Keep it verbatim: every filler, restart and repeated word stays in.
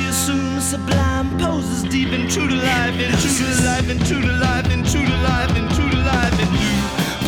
assume sublime poses deep into the life, into the life, into the life.